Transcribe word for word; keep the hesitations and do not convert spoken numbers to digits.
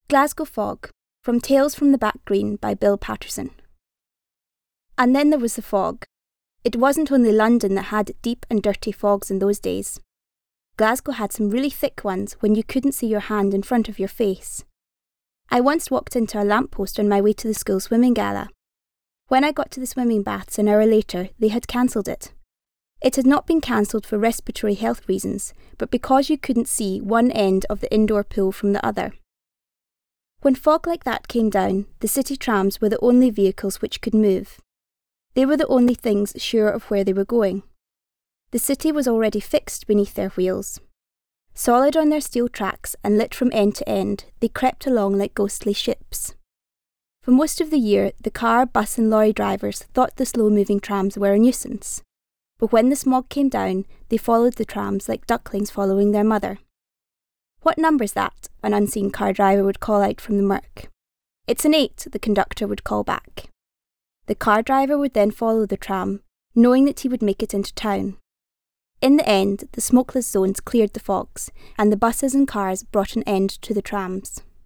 Glasgow Fog, from Tales from the Back Green by Bill Patterson. And then there was the fog. It wasn't only London that had deep and dirty fogs in those days. Glasgow had some really thick ones when you couldn't see your hand in front of your face. I once walked into a lamppost on my way to the school swimming gala. When I got to the swimming baths an hour later, they had cancelled it. It had not been cancelled for respiratory health reasons, but because you couldn't see one end of the indoor pool from the other. When fog like that came down, the city trams were the only vehicles which could move. They were the only things sure of where they were going. The city was already fixed beneath their wheels. Solid on their steel tracks and lit from end to end, they crept along like ghostly ships. For most of the year, the car, bus and lorry drivers thought the slow-moving trams were a nuisance. But when the smog came down, they followed the trams like ducklings following their mother. "What number's that?" an unseen car driver would call out from the murk. "It's an eight," the conductor would call back. The car driver would then follow the tram, knowing that he would make it into town. In the end, the smokeless zones cleared the fogs, and the buses and cars brought an end to the trams.